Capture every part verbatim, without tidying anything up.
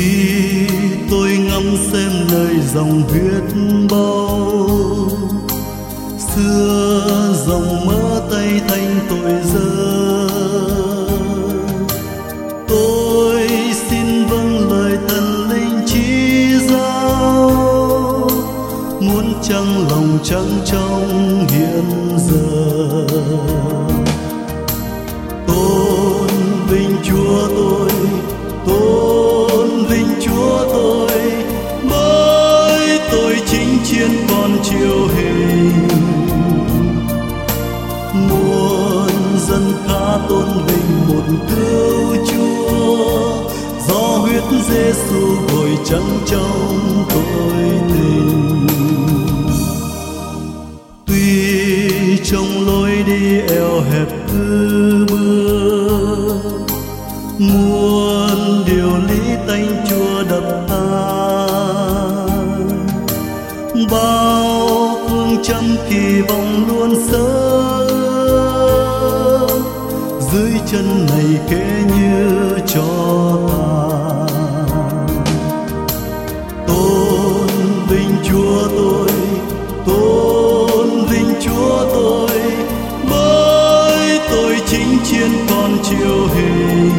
tôi ngắm xem nơi dòng huyết bao, xưa dòng mỡ tay thanh tội dơ. Tôi xin vâng lời thần linh chỉ giáo, muốn trăng lòng trắng trong hiện giờ. Tôn vinh Chúa tôi, tôn vinh Chúa tôi, bởi tôi chính chiến con chiêu hình. Muôn dân khá tôn vinh một cứu Chúa, do huyết Giêsu gội trắng trong tội tình. Tuy trong lối đi eo hẹp cứ bước, muôn điều lý tanh chua đập tan, bao phương trăm kỳ vọng luôn sớm, dưới chân này kể như cho tàn. Tôn vinh Chúa tôi, tôn vinh Chúa tôi, bởi tôi chính chiến con chiêu hình.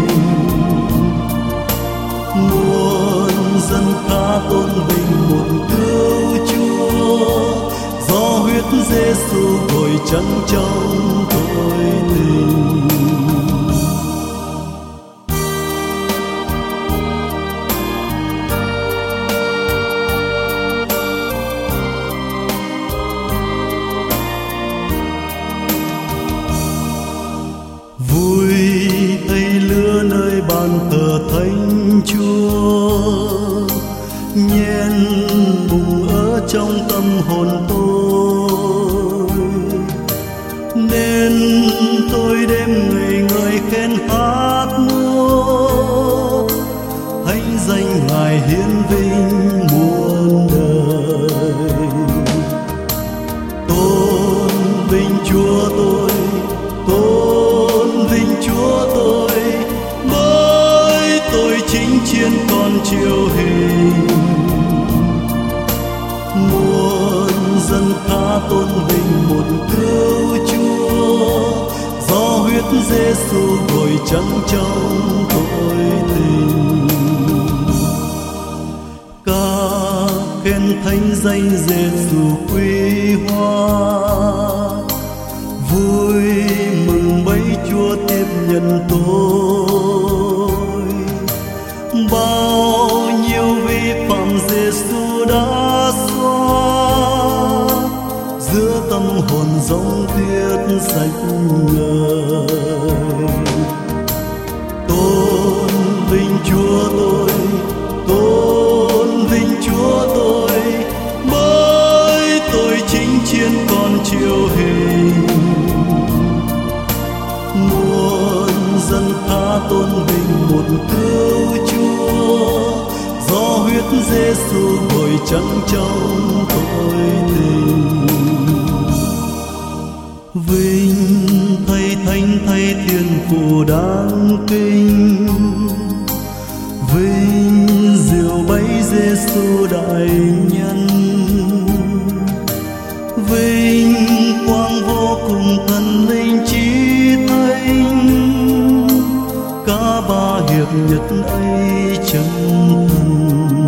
Muôn dân khá tôn vinh một cứu Chúa, do huyết Giêsu gội trắng trong tội tình. Vui thấy lửa nơi bàn thờ Thánh Chúa, nhen bùng ở trong tâm hồn tôi, nên tôi đêm ngày người khen hát múa, thánh danh Ngài hiển vinh muôn đời. Tôn vinh Chúa tôi, tôn vinh Chúa tôi, bởi tôi chính chiến con chiêu hình. Muôn dân khá tôn vinh một cứu Chúa, do huyết Giêsu gội trắng trong tội tình. Ca khen thánh danh Giêsu quý hóa, vui mừng bấy Chúa tiếp nhận tôi. Bao nhiêu vi phạm Giêsu đã xóa, giữa tâm hồn giống tuyết sạch ngời. Tôn vinh Chúa tôi, tôn vinh Chúa tôi, bởi tôi chính chiến con chiêu hình. Muôn dân khá tôn vinh một cứu Chúa, do huyết Giêsu gội trắng trong tội tình. Vinh thay thánh thay thiên phụ đáng kinh, vinh diệu bấy Giêsu đại nhân, vinh quang vô cùng thần linh chí thánh, cả ba hiệp nhất ấy chân thần.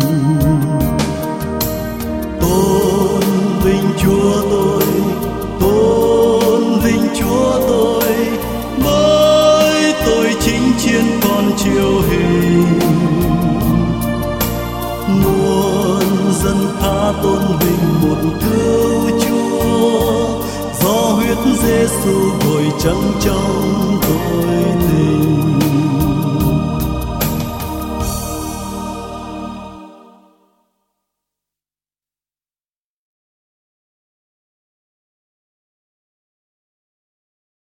Tôn vinh Chúa tôi, tôn vinh Chúa tôi, bởi tôi chính chiến con chiêu hình. Muôn dân khá tôn vinh một cứu Chúa, do huyết Giêsu gội trắng trong